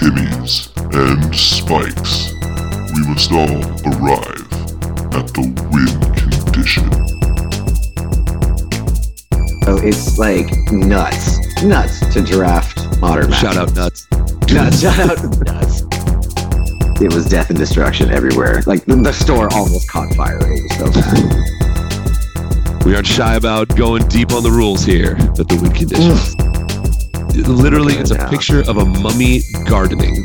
Emmys and spikes, we must all arrive at the win condition. So it's like nuts to draft Modern Masters. Shout out nuts. Shout out nuts. It was death and destruction everywhere. Like the store almost caught fire. It was so bad. We aren't shy about going deep on the rules here at the win condition. Literally, it's a picture of a mummy gardening.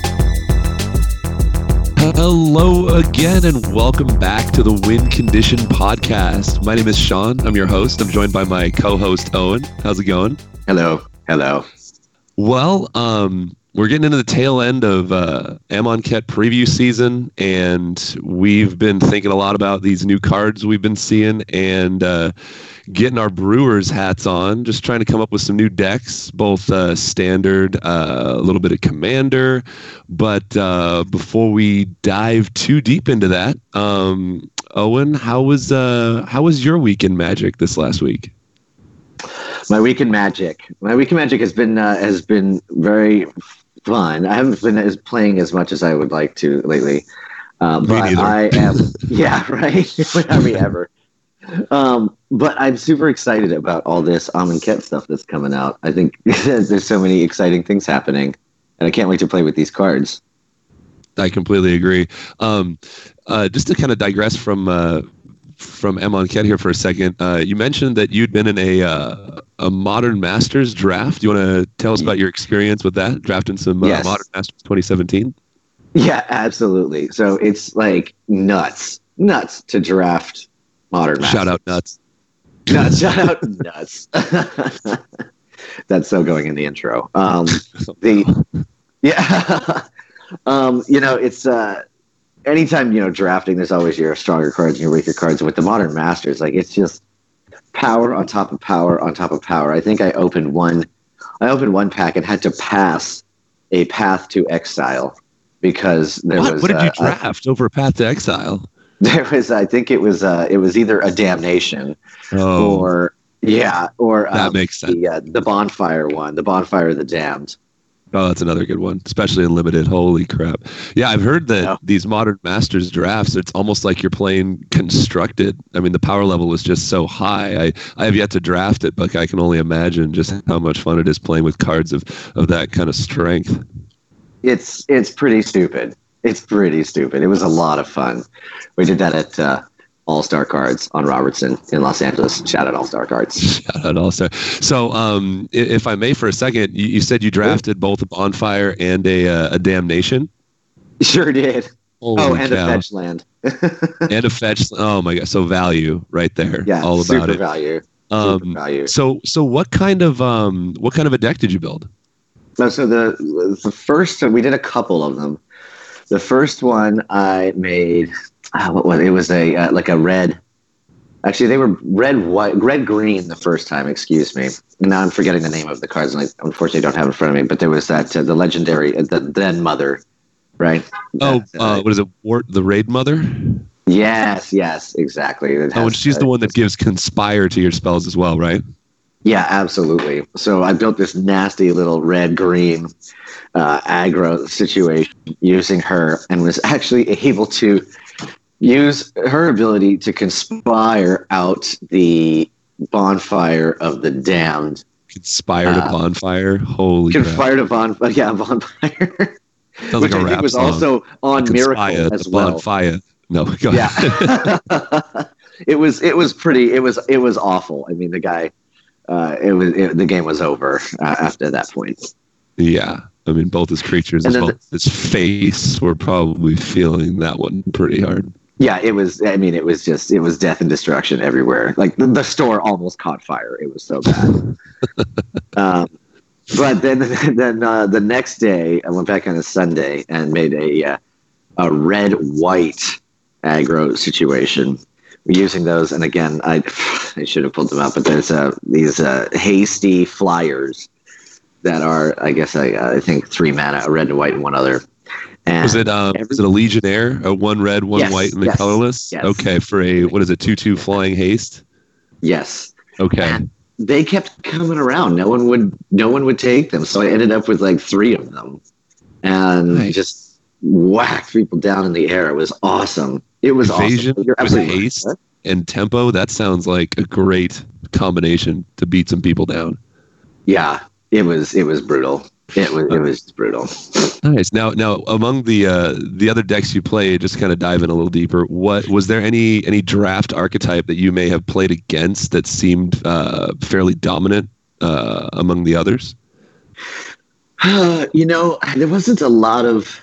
Hello again, and welcome back to the Win Condition podcast. My name is Sean. I'm your host. I'm joined by my co-host, Owen. How's it going? Hello. Well, we're getting into the tail end of Amonkhet preview season, and we've been thinking a lot about these new cards we've been seeing and getting our Brewers hats on, just trying to come up with some new decks, both standard, a little bit of Commander. But before we dive too deep into that, Owen, how was your week in Magic this last week? My week in Magic has been very fun. I haven't been playing as much as I would like to lately, but I am. Yeah, right. When are we ever? But I'm super excited about all this Amonkhet stuff that's coming out. I think there's so many exciting things happening, and I can't wait to play with these cards. I completely agree. Just to kind of digress from Amonkhet here for a second, you mentioned that you'd been in a Modern Masters draft. You want to tell us about your experience with that, drafting some Yes. Modern Masters 2017? Yeah, absolutely. So it's like nuts to draft Modern Masters. Shout out nuts. Shout out nuts. That's so going in the intro. It's anytime drafting, there's always your stronger cards and your weaker cards. With the Modern Masters, like it's just power on top of power on top of power. I think I opened one pack and had to pass a Path to Exile because there was. What did you draft over Path to Exile? There was, I think it was either a Damnation or that makes sense. The Bonfire one, the Bonfire of the Damned. Oh, that's another good one, especially in limited. Holy crap. Yeah, I've heard that these Modern Masters drafts, it's almost like you're playing constructed. I mean, the power level is just so high. I have yet to draft it, but I can only imagine just how much fun it is playing with cards of that kind of strength. It's pretty stupid. It's pretty stupid. It was a lot of fun. We did that at All-Star Cards on Robertson in Los Angeles. Shout out All-Star Cards. Shout out All-Star. So, if I may for a second, you said you drafted both a Bonfire and a Damnation? Sure did. Holy and cow. a fetch land. And a fetch. Oh my god! So value right there. Yeah, all about it. Value. Super value. So what kind of a deck did you build? So the first, we did a couple of them. The first one I made, what was it? It was a red. Actually, they were red green the first time. Excuse me. Now I'm forgetting the name of the cards, and I unfortunately don't have it in front of me. But there was that the legendary the then Mother, right? What is it? The Raid Mother. Yes, exactly. And she's the one that gives Conspire to your spells as well, right? Yeah, absolutely. So I built this nasty little red-green aggro situation using her, and was actually able to use her ability to conspire out the Bonfire of the Damned. Conspire to Bonfire? Holy crap. Conspire to Bonfire. Yeah, Bonfire. Sounds like a rap was song. also on Miracle as well. Bonfire. No, go ahead. Yeah. It was awful. I mean, the guy... the game was over after that point. Yeah, I mean, both his creatures as well as his face were probably feeling that one pretty hard. Yeah, it was. I mean, it was death and destruction everywhere. Like the store almost caught fire. It was so bad. But then the next day, I went back on a Sunday and made a red-white aggro situation. Using those, and again, I should have pulled them out, but there's these hasty flyers that are, I guess, I think 3 mana, a red and white, and one other. And was it a Legionnaire, a 1 red, 1 white, and the colorless? Yes. Okay, for a 2/2 flying haste. Yes. Okay. And they kept coming around. No one would take them, so I ended up with like 3 of them. and just whacked people down in the air. It was awesome. It was Evasion awesome. You're with absolutely haste right. and tempo. That sounds like a great combination to beat some people down. Yeah, it was brutal. It was brutal. Nice. Now, among the other decks you played, just kind of dive in a little deeper. What was there any draft archetype that you may have played against that seemed fairly dominant among the others? There wasn't a lot of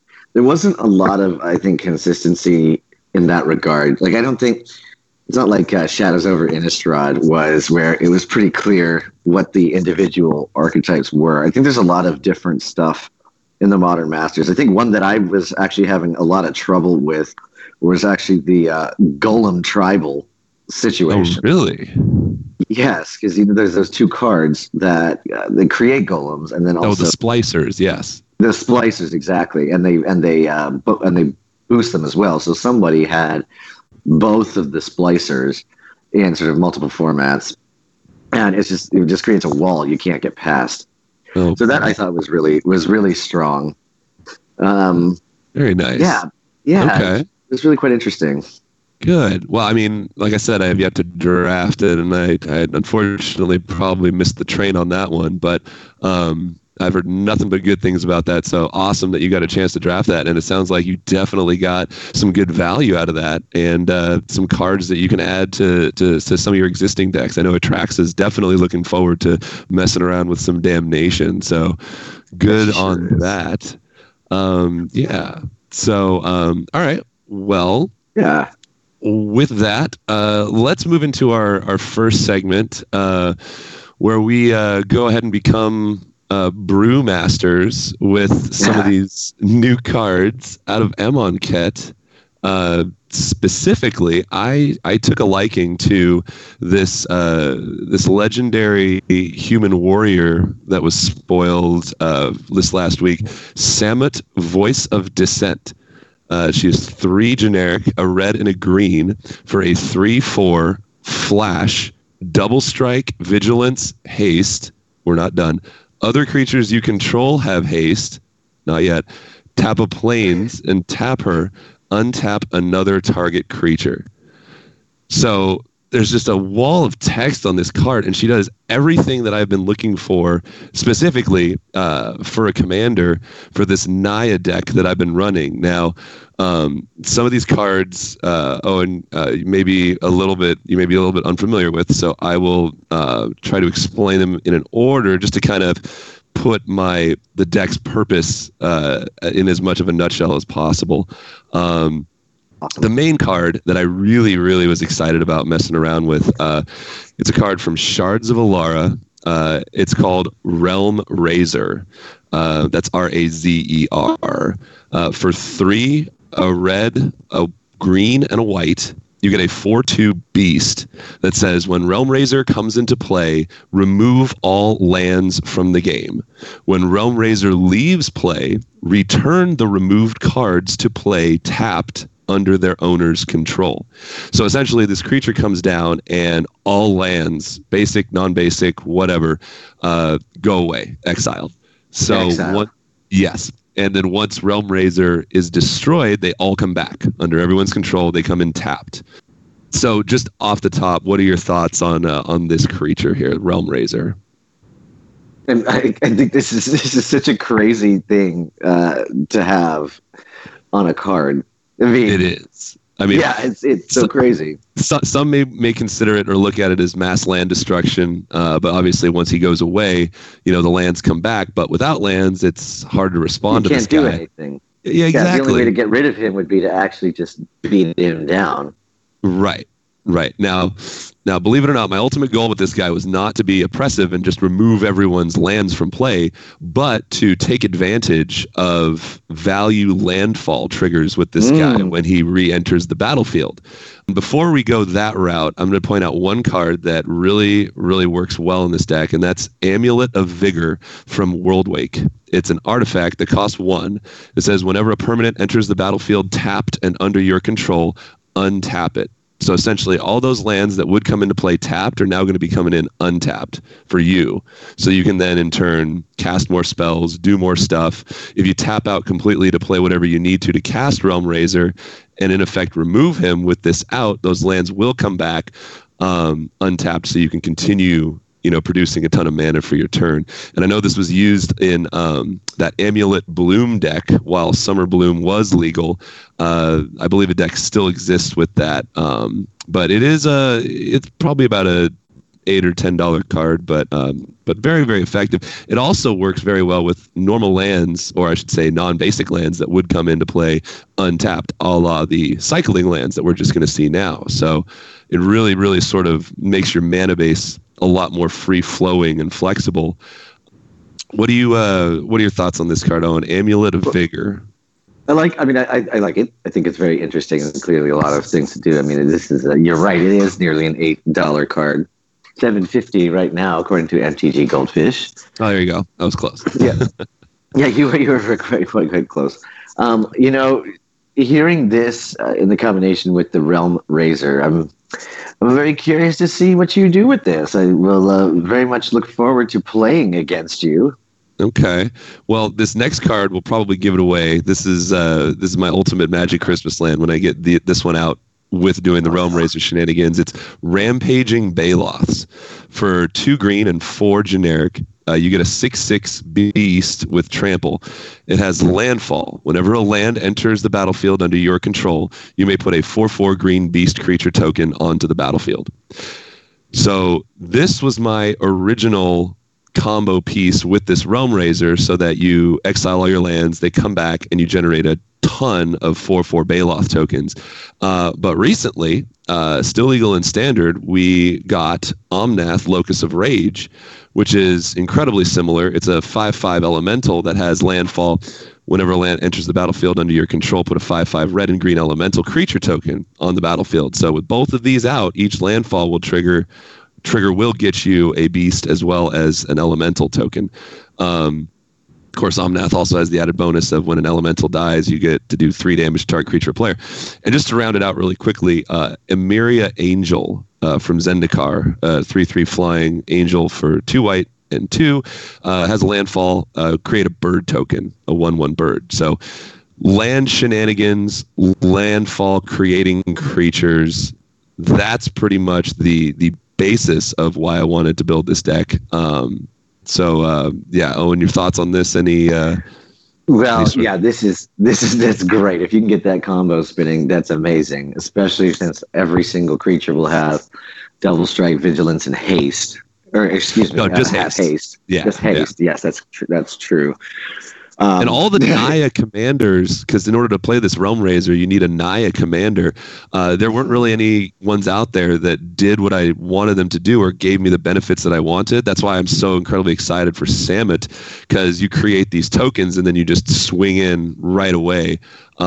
I think consistency in that regard. Like I don't think it's not like Shadows over Innistrad was, where it was pretty clear what the individual archetypes were. I think there's a lot of different stuff in the Modern Masters. I think one that I was actually having a lot of trouble with was actually the Golem Tribal situation. Oh, really? Yes, because there's those two cards that they create golems, and then also the splicers. Yes, the splicers, exactly, and they boost them as well. So somebody had both of the splicers in sort of multiple formats, and it just creates a wall you can't get past. Oh, so that I thought was really strong. Very nice. Yeah. Okay. It was really quite interesting. Good. Well, I mean, like I said, I have yet to draft it, and I unfortunately probably missed the train on that one, but I've heard nothing but good things about that. So awesome that you got a chance to draft that. And it sounds like you definitely got some good value out of that, and some cards that you can add to some of your existing decks. I know Atraxa is definitely looking forward to messing around with some Damnation. So good on that. Yeah. So, all right. Well, yeah. With that, let's move into our first segment, where we go ahead and become brewmasters with some of these new cards out of Amonkhet. Specifically, I took a liking to this legendary human warrior that was spoiled this last week, Samut, Voice of Dissent. She is 3 generic, a red and a green, for a 3/4 flash, double strike, vigilance, haste. We're not done. Other creatures you control have haste. Not yet. Tap a plains and tap her. Untap another target creature. So there's just a wall of text on this card, and she does everything that I've been looking for, specifically for a commander for this Naya deck that I've been running. Now, some of these cards, you may be a little bit unfamiliar with, so I will try to explain them in an order just to kind of put the deck's purpose in as much of a nutshell as possible. The main card that I really, really was excited about messing around with, it's a card from Shards of Alara. It's called Realm Razor. That's Razer. For 3, a red, a green, and a white, you get a 4/2 beast that says, when Realm Razor comes into play, remove all lands from the game. When Realm Razor leaves play, return the removed cards to play tapped under their owner's control. So essentially, this creature comes down and all lands, basic, non-basic, whatever, go away, exiled. So yes. And then once Realm Razor is destroyed, they all come back under everyone's control. They come in tapped. So just off the top, what are your thoughts on this creature here, Realm Razor? And I think this is such a crazy thing to have on a card. I mean, it is. I mean, yeah, it's so crazy. Some may consider it or look at it as mass land destruction, but obviously once he goes away, the lands come back. But without lands, it's hard to respond to this guy. You can't do anything. Yeah, exactly. The only way to get rid of him would be to actually just beat him down. Right. Now, believe it or not, my ultimate goal with this guy was not to be oppressive and just remove everyone's lands from play, but to take advantage of value landfall triggers with this guy when he re-enters the battlefield. Before we go that route, I'm going to point out one card that really, really works well in this deck, and that's Amulet of Vigor from Worldwake. It's an artifact that costs 1. It says, whenever a permanent enters the battlefield tapped and under your control, untap it. So essentially, all those lands that would come into play tapped are now going to be coming in untapped for you. So you can then, in turn, cast more spells, do more stuff. If you tap out completely to play whatever you need to cast Realm Raiser, and in effect remove him with this out, those lands will come back untapped, so you can continue producing a ton of mana for your turn. And I know this was used in that Amulet Bloom deck while Summer Bloom was legal. I believe a deck still exists with that. But it's probably about a $8 or $10 card, but very, very effective. It also works very well with normal lands, or I should say non-basic lands that would come into play untapped, a la the cycling lands that we're just going to see now. So it really, really sort of makes your mana base a lot more free-flowing and flexible. What are your thoughts on this card, Owen? Amulet of Vigor. I like it. I think it's very interesting and clearly a lot of things to do. I mean, this is you're right. It is nearly an $8 card. $7.50 right now, according to MTG Goldfish. Oh, there you go. That was close. Yeah, you were quite close. Hearing this in the combination with the Realm Raiser, I'm very curious to see what you do with this. I will very much look forward to playing against you. Okay. Well, this next card will probably give it away. This is my ultimate Magic Christmas land when I get this one out with doing the Realm Raiser shenanigans. It's Rampaging Baloths. For 2 green and 4 generic. You get a 6/6 beast with trample. It has landfall. Whenever a land enters the battlefield under your control, you may put a 4/4 green beast creature token onto the battlefield. So this was my original combo piece with this Realm Raiser, so that you exile all your lands, they come back, and you generate a ton of 4/4 Baloth tokens. But recently, still legal in Standard, we got Omnath, Locus of Rage, which is incredibly similar. It's a 5/5 elemental that has landfall. Whenever a land enters the battlefield under your control, put a 5/5 red and green elemental creature token on the battlefield. So with both of these out, each landfall will trigger will get you a beast as well as an elemental token. Of course, Omnath also has the added bonus of when an elemental dies, you get to do 3 damage to target creature or player. And just to round it out really quickly, Emeria Angel from Zendikar, 3/3 flying angel for 2 white and 2, has a landfall, create a bird token, a 1/1 bird. So land shenanigans, landfall creating creatures, that's pretty much the basis of why I wanted to build this deck. Owen, your thoughts on this? That's great. If you can get that combo spinning, that's amazing. Especially since every single creature will have Double Strike, Vigilance, and Haste. Or excuse me, no, just haste. Yeah, just haste. Yeah. Yes, that's true. And all the Naya commanders, because in order to play this Realm Raiser, you need a Naya commander. There weren't really any ones out there that did what I wanted them to do or gave me the benefits that I wanted. That's why I'm so incredibly excited for Samut, because you create these tokens and then you just swing in right away.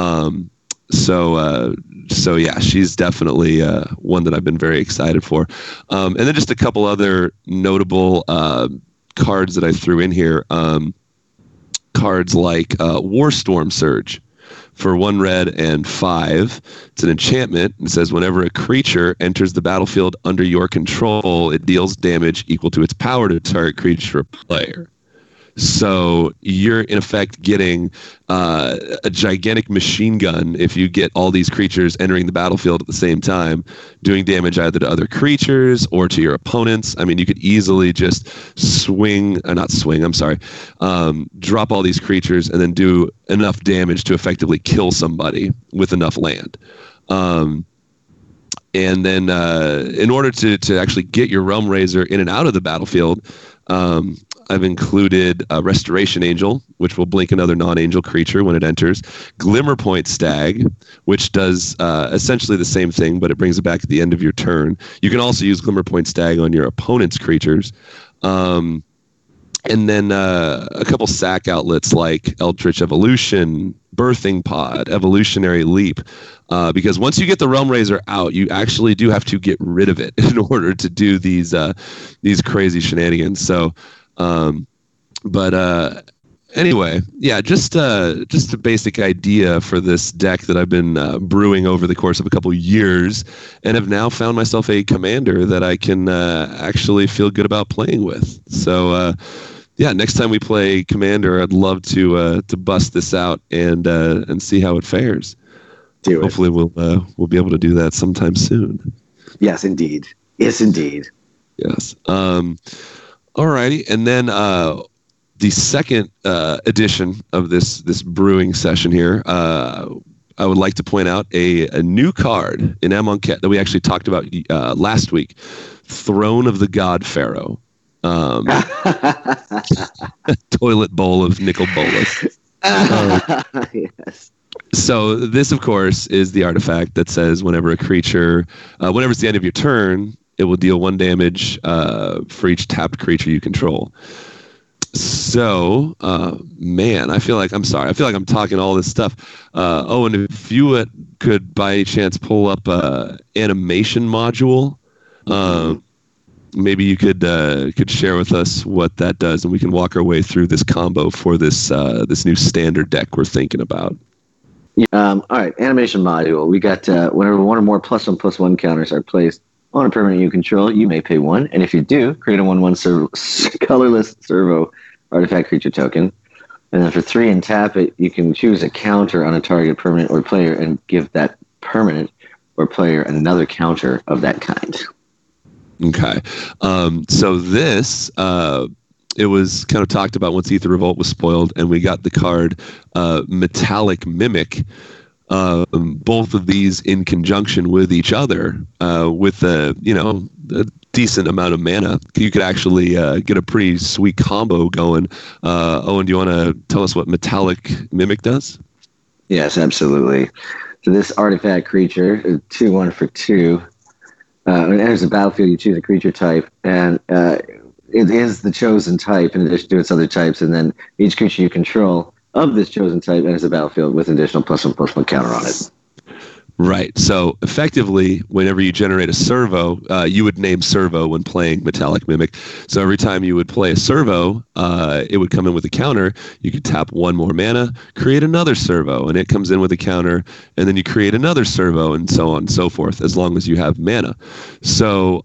So yeah, she's definitely one that I've been very excited for. And then just a couple other notable cards that I threw in here. Cards like Warstorm Surge for 1 red and 5. It's an enchantment. It says whenever a creature enters the battlefield under your control, it deals damage equal to its power to target creature or player. So you're in effect getting a gigantic machine gun if you get all these creatures entering the battlefield at the same time, doing damage either to other creatures or to your opponents. I mean, you could easily just drop all these creatures and then do enough damage to effectively kill somebody with enough land. And then in order to actually get your Realm Raiser in and out of the battlefield, I've included Restoration Angel, which will blink another non-angel creature when it enters. Glimmerpoint Stag, which does essentially the same thing, but it brings it back at the end of your turn. You can also use Glimmerpoint Stag on your opponent's creatures. And then a couple sack outlets like Eldritch Evolution, Birthing Pod, Evolutionary Leap. Because once you get the Realm Raiser out, you actually do have to get rid of it in order to do these crazy shenanigans. So, Anyway, yeah, just a basic idea for this deck that I've been brewing over the course of a couple of years, and have now found myself a commander that I can actually feel good about playing with. So, yeah, next time we play Commander, I'd love to bust this out and see how it fares. Do it. Hopefully, we'll be able to do that sometime soon. Yes, indeed. Yes, indeed. Yes. All righty, and then. The second edition of this brewing session here, I would like to point out a new card in Amonkhet that we actually talked about last week, Throne of the God Pharaoh. Toilet bowl of nickel bolus. Yes. So this, of course, is the artifact that says whenever it's the end of your turn, it will deal 1 damage for each tapped creature you control. So, man, I feel like I'm talking all this stuff. And if you could by any chance pull up animation module, maybe you could share with us what that does, and we can walk our way through this combo for this new standard deck we're thinking about. All right, animation module. We got whenever 1 or more +1/+1 counters are placed on a permanent you control, you may pay 1, and if you do, create a 1/1 colorless servo artifact creature token. And then for 3 and tap it, you can choose a counter on a target permanent or player and give that permanent or player another counter of that kind. Okay. So this, it was kind of talked about once Aether Revolt was spoiled, and we got the card Metallic Mimic. Both of these in conjunction with each other, with a decent amount of mana, you could actually get a pretty sweet combo going. Owen, do you want to tell us what Metallic Mimic does? Yes, absolutely. So this artifact creature, 2/1 for 2, when it enters the battlefield, you choose a creature type, and it is the chosen type in addition to its other types, and then each creature you control of this chosen type enters the battlefield with an additional +1/+1 counter on it. Right. So effectively, whenever you generate a servo, you would name servo when playing Metallic Mimic. So every time you would play a servo, it would come in with a counter. You could tap 1 more mana, create another servo, and it comes in with a counter, and then you create another servo, and so on and so forth, as long as you have mana. So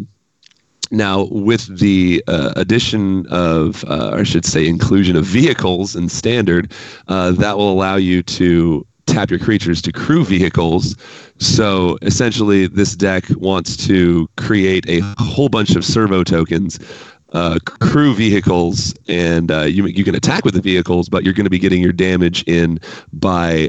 now, with the addition of, or I should say inclusion of vehicles in Standard, that will allow you to tap your creatures to crew vehicles. So essentially, this deck wants to create a whole bunch of servo tokens, crew vehicles, and you can attack with the vehicles, but you're going to be getting your damage in by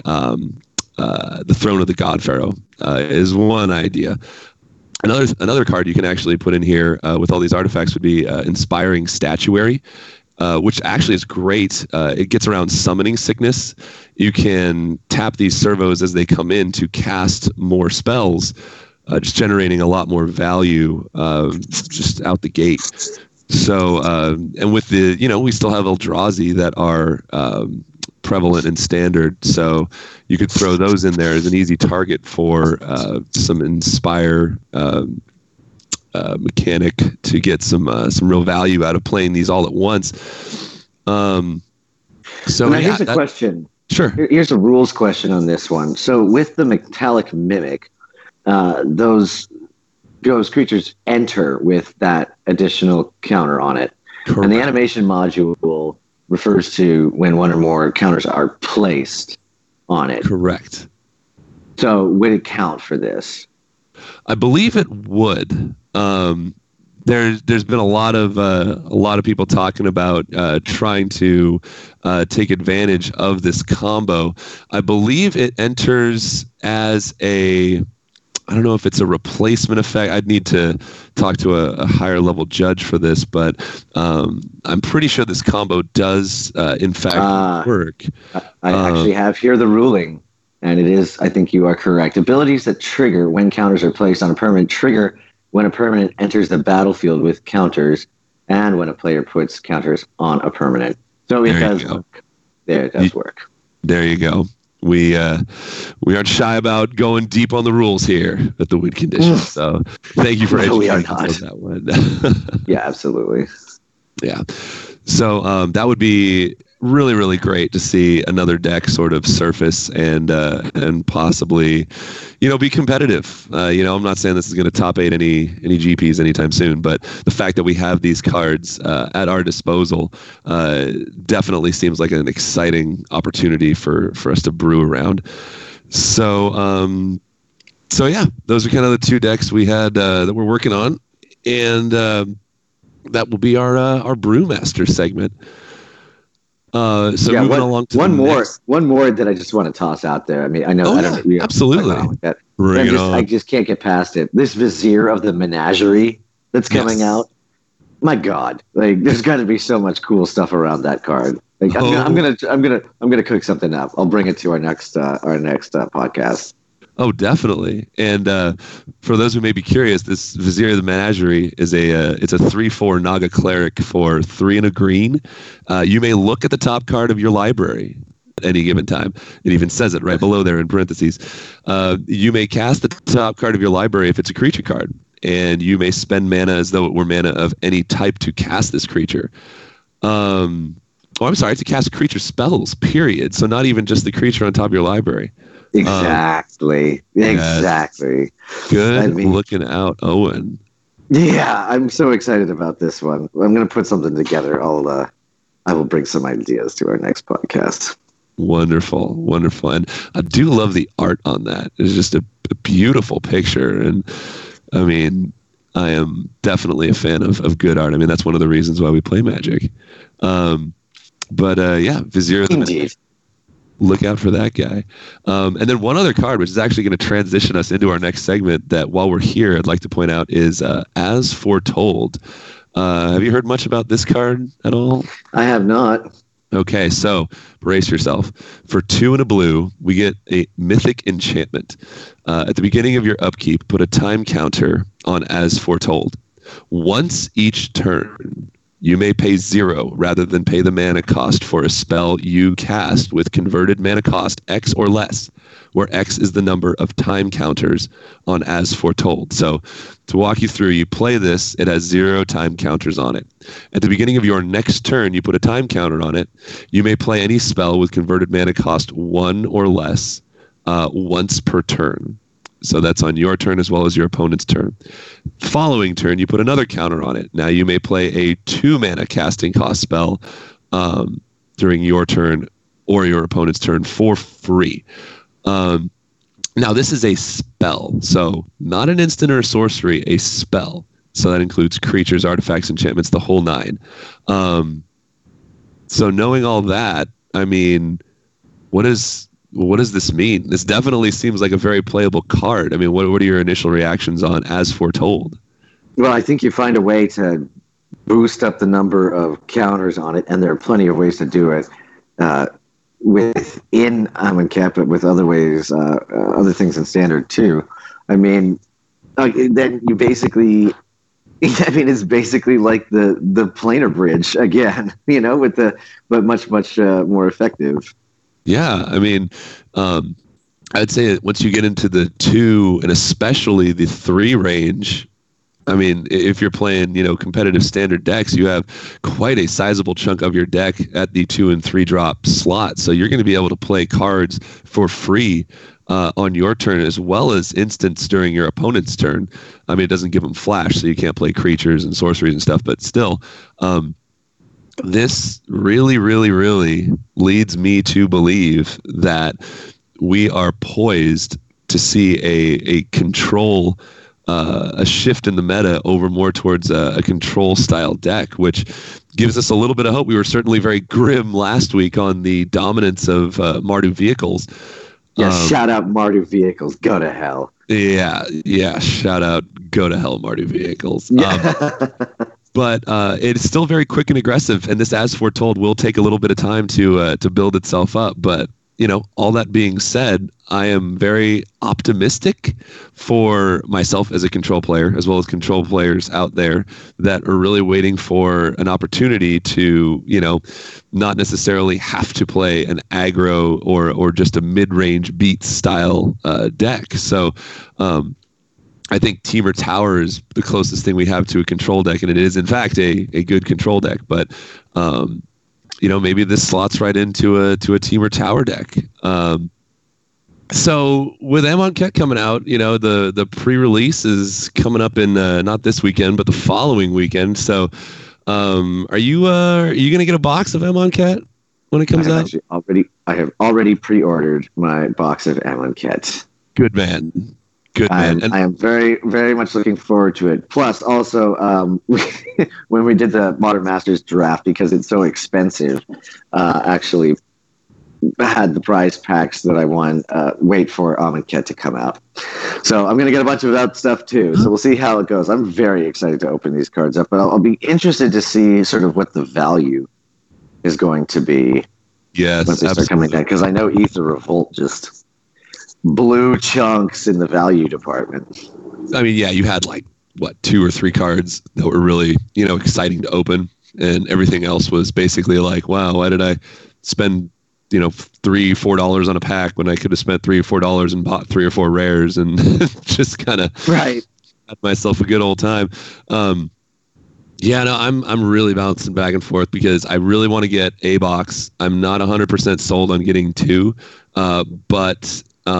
the Throne of the God Pharaoh, is one idea. Another card you can actually put in here with all these artifacts would be Inspiring Statuary, which actually is great. It gets around Summoning Sickness. You can tap these servos as they come in to cast more spells, just generating a lot more value just out the gate. So, and with the, we still have Eldrazi that are prevalent in Standard, so you could throw those in there as an easy target for some Inspire mechanic to get some real value out of playing these all at once. So now here's a question. Sure. Here's a rules question on this one. So with the Metallic Mimic, those creatures enter with that additional counter on it. Correct. And the animation module refers to when 1 or more counters are placed on it. Correct. So would it count for this? I believe it would. There's been a lot of people talking about trying to take advantage of this combo. I believe it enters as I don't know if it's a replacement effect. I'd need to talk to a higher level judge for this, but I'm pretty sure this combo does in fact work. I actually have here the ruling, and it is, I think you are correct. Abilities that trigger when counters are placed on a permanent trigger when a permanent enters the battlefield with counters, and when a player puts counters on a permanent. So it does work. There, it does work. There you go. We aren't shy about going deep on the rules here at the Win Condition. So thank you for educating us on that one. Yeah, absolutely. Yeah. So that would be really, really great to see another deck sort of surface and possibly, be competitive. I'm not saying this is going to top 8 any GPs anytime soon, but the fact that we have these cards at our disposal definitely seems like an exciting opportunity for us to brew around. So yeah, those are kind of the 2 decks we had that we're working on, and that will be our Brewmaster segment. Moving along to one more that I just want to toss out there. I mean, I know, absolutely. I just can't get past it. This Vizier of the Menagerie that's coming out. My God, there's got to be so much cool stuff around that card. I'm gonna cook something up. I'll bring it to our next podcast. Oh, definitely. And for those who may be curious, this Vizier of the Menagerie is it's a 3/4 Naga Cleric for 3 and a green. You may look at the top card of your library at any given time. It even says it right below there in parentheses. You may cast the top card of your library if it's a creature card, and you may spend mana as though it were mana of any type to cast this creature. I'm sorry, to cast creature spells, period. So not even just the creature on top of your library. Exactly. Good looking out, Owen. Yeah, I'm so excited about this one. I'm going to put something together. I will bring some ideas to our next podcast. Wonderful. And I do love the art on that. It's just a beautiful picture. And I mean, I am definitely a fan of good art. I mean, that's one of the reasons why we play Magic. Vizier. Indeed. Look out for that guy. And then one other card, which is actually going to transition us into our next segment that while we're here, I'd like to point out is As Foretold. Have you heard much about this card at all? I have not. Okay, so brace yourself. For 2 and a blue, we get a mythic enchantment. At the beginning of your upkeep, put a time counter on As Foretold. Once each turn, you may pay 0 rather than pay the mana cost for a spell you cast with converted mana cost X or less, where X is the number of time counters on As Foretold. So to walk you through, you play this, it has 0 time counters on it. At the beginning of your next turn, you put a time counter on it. You may play any spell with converted mana cost 1 or less once per turn. So that's on your turn as well as your opponent's turn. Following turn, you put another counter on it. Now you may play a 2 mana casting cost spell during your turn or your opponent's turn for free. Now this is a spell, so not an instant or a sorcery, a spell. So that includes creatures, artifacts, enchantments, the whole 9. So knowing all that, I mean, what does this mean? This definitely seems like a very playable card. I mean, what are your initial reactions on As Foretold? Well, I think you find a way to boost up the number of counters on it, and there are plenty of ways to do it within Amonkhet, but with other ways, other things in Standard too. I mean, then you basically, it's basically like the planar bridge again, but much more effective. Yeah, I mean, I'd say that once you get into the 2 and especially the 3 range, I mean, if you're playing, competitive standard decks, you have quite a sizable chunk of your deck at the 2 and 3 drop slot. So you're going to be able to play cards for free on your turn as well as instants during your opponent's turn. I mean, it doesn't give them flash, so you can't play creatures and sorceries and stuff, but still, this really, really, really leads me to believe that we are poised to see a control, a shift in the meta over more towards a control style deck, which gives us a little bit of hope. We were certainly very grim last week on the dominance of Mardu vehicles. Yeah, shout out Mardu vehicles. Go to hell. Yeah. Shout out, go to hell, Mardu vehicles. But it's still very quick and aggressive, and this As Foretold will take a little bit of time to build itself up. But all that being said, I am very optimistic for myself as a control player, as well as control players out there that are really waiting for an opportunity to, not necessarily have to play an aggro or just a mid-range beat style deck. So, I think Temur Tower is the closest thing we have to a control deck, and it is, in fact, a good control deck. But maybe this slots right into a Temur Tower deck. So with Amonkhet coming out, the pre-release is coming up in not this weekend, but the following weekend. So, are you going to get a box of Amonkhet when it comes out? I have already pre-ordered my box of Amonkhet. Good man. And I am very, very much looking forward to it. Plus, also, when we did the Modern Masters draft, because it's so expensive, actually had the prize packs that I won wait for Amonkhet to come out. So I'm going to get a bunch of that stuff too. So we'll see how it goes. I'm very excited to open these cards up, but I'll be interested to see sort of what the value is going to be once they start coming down. Because I know Aether Revolt just blew chunks in the value department. I mean, yeah, you had like, 2 or 3 cards that were really, exciting to open. And everything else was basically like, wow, why did I spend $3-4 on a pack when I could have spent $3 or $4 and bought 3 or 4 rares and just kind of had myself a good old time. I'm really bouncing back and forth because I really want to get a box. I'm not 100% sold on getting 2, but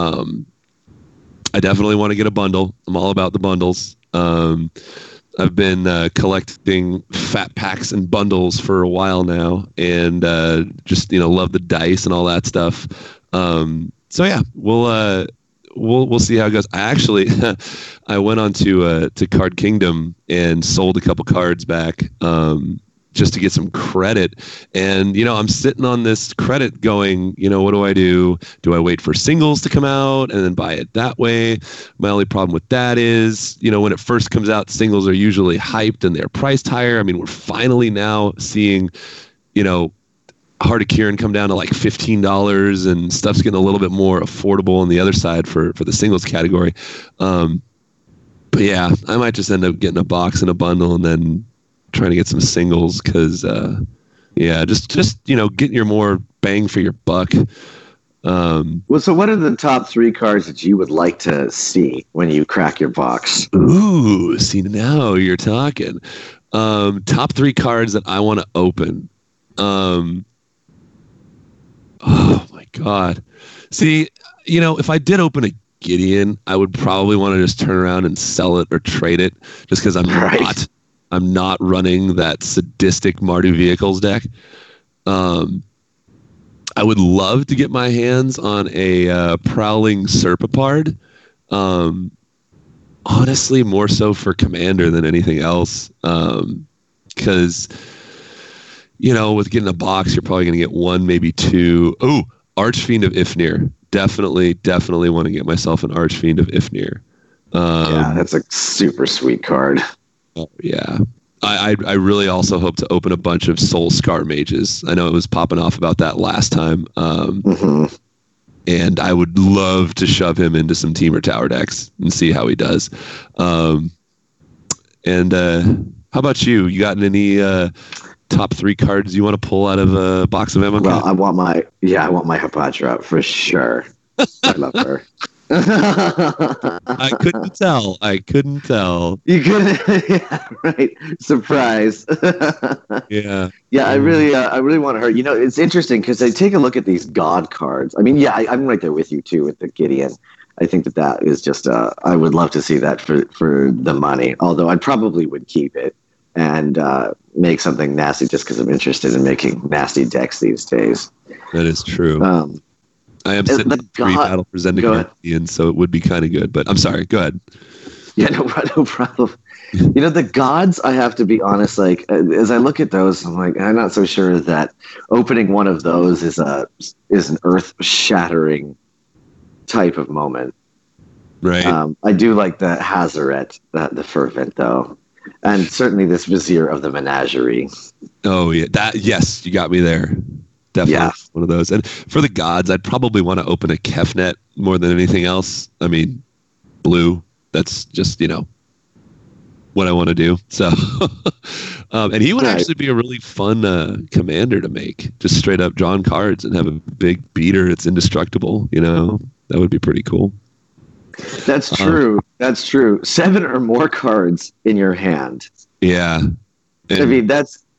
I definitely want to get a bundle. I'm all about the bundles. I've been collecting fat packs and bundles for a while now, and just love the dice and all that stuff. So yeah, we'll see how it goes. I actually I went on to Card Kingdom and sold a couple cards back just to get some credit, and I'm sitting on this credit going, what do I do? Do I wait for singles to come out and then buy it that way? My only problem with that is, when it first comes out, singles are usually hyped and they're priced higher. I mean, we're finally now seeing, Heart of Kiran come down to like $15 and stuff's getting a little bit more affordable on the other side for the singles category. But yeah, I might just end up getting a box and a bundle and then trying to get some singles because just getting your more bang for your buck. So what are the top 3 cards that you would like to see when you crack your box? Ooh, see, now you're talking. Top 3 cards that I want to open. Oh my god. See, if I did open a Gideon, I would probably want to just turn around and sell it or trade it just because I'm not running that sadistic Mardu Vehicles deck. I would love to get my hands on a Prowling Serpapard. Honestly, more so for Commander than anything else. Because, with getting a box, you're probably going to get 1, maybe 2. Oh, Archfiend of Ifnir. Definitely want to get myself an Archfiend of Ifnir. That's a super sweet card. Oh, yeah. I really also hope to open a bunch of Soul Scar Mages. I know it was popping off about that last time. And I would love to shove him into some Temur Tower decks and see how he does. How about you? You got any top 3 cards you want to pull out of a box of Amonkhet? Well, I want my Hapatra for sure. I love her. I couldn't tell. You couldn't? Yeah, right. Surprise. Yeah. Yeah, I really want her. It's interesting because I take a look at these God cards. I mean, yeah, I'm right there with you too with the Gideon. I think that is just. I would love to see that for the money. Although I probably would keep it and make something nasty just because I'm interested in making nasty decks these days. That is true. I am sitting in 3 Battle for Zendikar, so it would be kind of good. But I'm sorry. Go ahead. Yeah, no problem. The gods, I have to be honest, like, as I look at those, I'm like, I'm not so sure that opening one of those is an earth-shattering type of moment. Right. I do like the Hazaret, the Fervent, though. And certainly this Vizier of the Menagerie. Oh, yeah. Yes, you got me there. Definitely one of those. And for the gods, I'd probably want to open a Kefnet more than anything else. I mean, blue. That's just, what I want to do. So, and he would actually be a really fun commander to make. Just straight up drawing cards and have a big beater that's indestructible. That would be pretty cool. That's true. That's true. 7 or more cards in your hand. Yeah. I mean, that's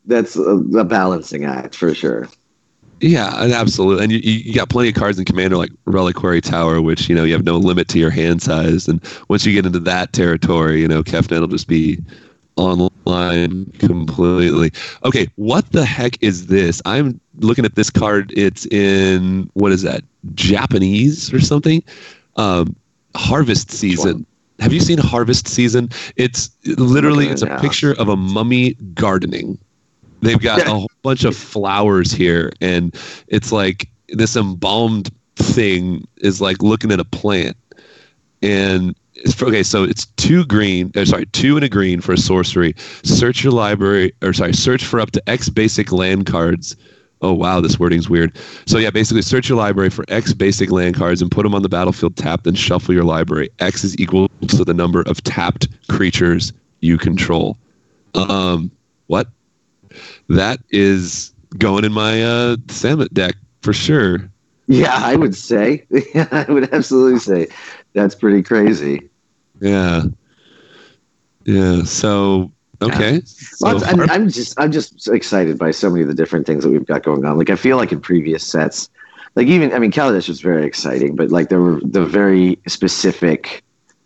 that's a balancing act for sure. Yeah, absolutely. And you got plenty of cards in Commander like Reliquary Tower, which, you have no limit to your hand size. And once you get into that territory, Kefnet will just be online completely. Okay, what the heck is this? I'm looking at this card. It's in, what is that, Japanese or something? Harvest Season. Have you seen Harvest Season? It's literally, it's a picture of a mummy gardening. They've got a whole bunch of flowers here, and it's like this embalmed thing is like looking at a plant. And so it's 2 and a green for a sorcery. Search your library, search for up to X basic land cards. Oh, wow, this wording's weird. So yeah, basically search your library for X basic land cards and put them on the battlefield tapped, then shuffle your library. X is equal to the number of tapped creatures you control. What? That is going in my Samut deck for sure. Yeah, I would say. Yeah, I would absolutely say that's pretty crazy. Yeah. Yeah. So okay. Well, I'm just excited by so many of the different things that we've got going on. Like I feel like in previous sets, like even Kaladesh was very exciting, but like there were the very specific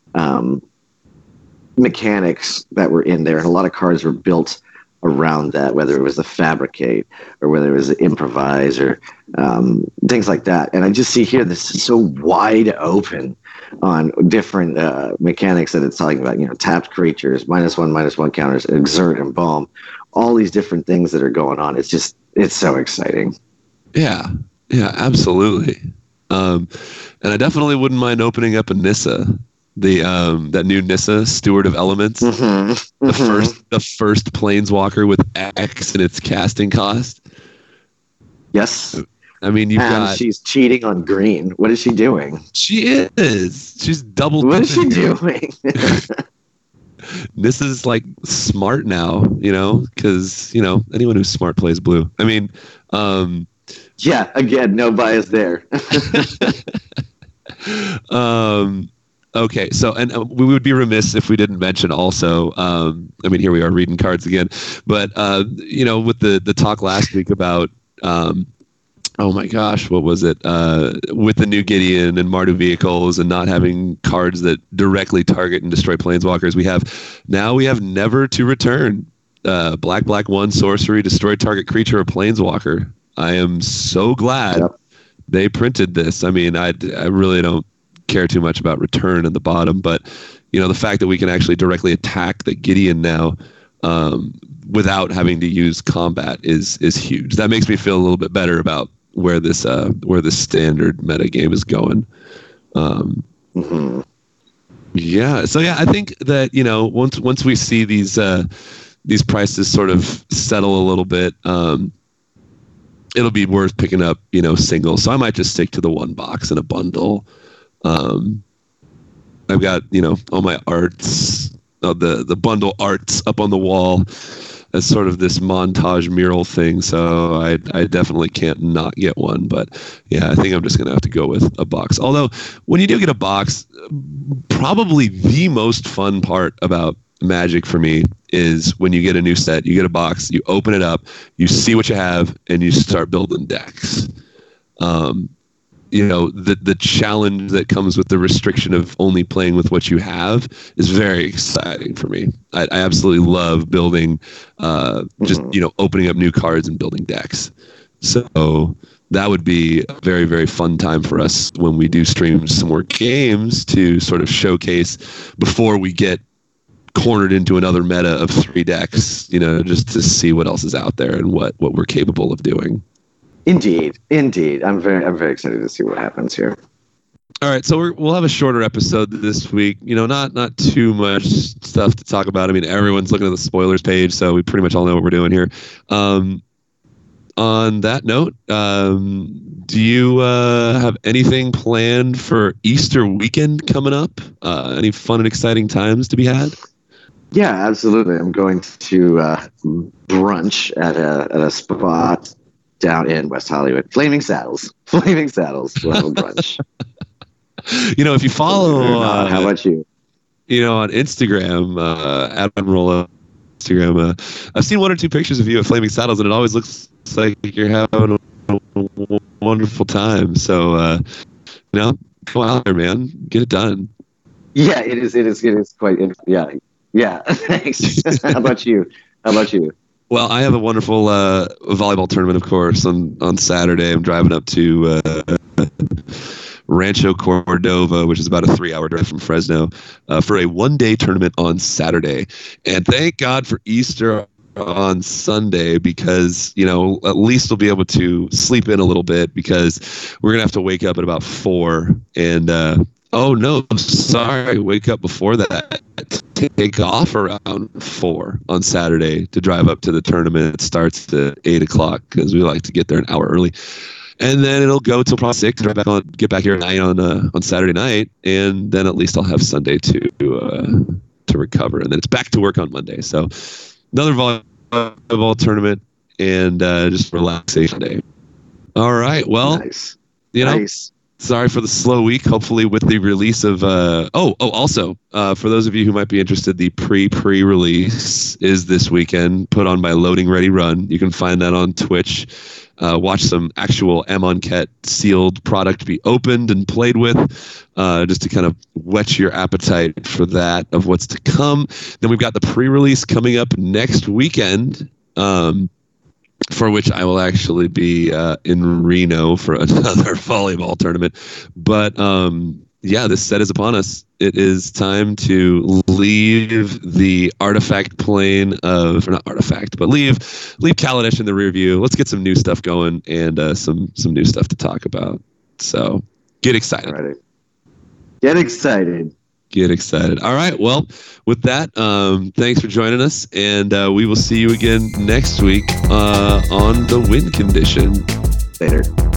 mechanics that were in there, and a lot of cards were built around that, whether it was the Fabricate or whether it was the Improvise or things like that. And I just see here this is so wide open on different mechanics that it's talking about, tapped creatures, -1/-1 counters, exert, embalm, all these different things that are going on. It's so exciting. Yeah, absolutely. And I definitely wouldn't mind opening up a Nissa. That new Nissa, Steward of Elements, the first planeswalker with X in its casting cost. Yes, I mean she's cheating on green. What is she doing? She is. She's double. What is she doing? Nissa's like smart now, because anyone who's smart plays blue. I mean, yeah. Again, no bias there. Okay, so, and we would be remiss if we didn't mention also, here we are reading cards again, but, with the talk last week about, oh my gosh, what was it? With the new Gideon and Mardu vehicles and not having cards that directly target and destroy planeswalkers, we have Never to Return. Black 1 sorcery, destroy target creature or planeswalker. I am so glad they printed this. I mean, I really don't care too much about return in the bottom, but the fact that we can actually directly attack the Gideon now without having to use combat is huge. That makes me feel a little bit better about where this standard meta game is going. Yeah, so yeah, I think that once we see these prices sort of settle a little bit, it'll be worth picking up singles. So I might just stick to the 1 box and a bundle. I've got all my arts, the bundle arts up on the wall as sort of this montage mural thing, so I definitely can't not get one. But yeah, I think I'm just gonna have to go with a box. Although when you do get a box, probably the most fun part about Magic for me is when you get a new set, you get a box, you open it up, you see what you have, and you start building decks. The challenge that comes with the restriction of only playing with what you have is very exciting for me. I absolutely love building, opening up new cards and building decks. So that would be a very, very fun time for us when we do stream some more games to sort of showcase before we get cornered into another meta of 3 decks, just to see what else is out there and what we're capable of doing. Indeed. I'm very excited to see what happens here. All right, so we'll have a shorter episode this week. Not too much stuff to talk about. I mean, everyone's looking at the spoilers page, so we pretty much all know what we're doing here. On that note, do you have anything planned for Easter weekend coming up? Any fun and exciting times to be had? Yeah, absolutely. I'm going to brunch at a spot down in West Hollywood. Flaming Saddles. We'll have a brunch. If you follow... how about you? On Instagram, Admiral Instagram. I've seen 1 or 2 pictures of you at Flaming Saddles, and it always looks like you're having a wonderful time. So, go out there, man. Get it done. Yeah, it is quite. Yeah. Thanks. How about you? Well, I have a wonderful volleyball tournament, of course, on Saturday. I'm driving up to Rancho Cordova, which is about a 3-hour drive from Fresno, for a 1-day tournament on Saturday. And thank God for Easter on Sunday, because, at least we'll be able to sleep in a little bit, because we're going to have to wake up at about 4 and, oh no, I'm sorry, wake up before that. Take off around 4 on Saturday to drive up to the tournament. It starts at 8 o'clock because we like to get there an hour early. And then it'll go till probably 6, get back here at 9 on Saturday night, and then at least I'll have Sunday to recover, and then it's back to work on Monday. So another volleyball tournament and just relaxation day. All right, well, nice. Nice. Sorry for the slow week. Hopefully with the release of also for those of you who might be interested, the pre-release is this weekend, put on by Loading Ready Run. You can find that on Twitch. Watch some actual Amonkhet sealed product be opened and played with, just to kind of whet your appetite for that, of what's to come. Then we've got the pre-release coming up next weekend, for which I will actually be in Reno for another volleyball tournament. But this set is upon us. It is time to leave the artifact plane of, or not artifact, but leave Kaladesh in the rear view. Let's get some new stuff going and some new stuff to talk about. So get excited. Alrighty. Get excited. All right. Well, with that, thanks for joining us, and we will see you again next week on The Win Condition. Later.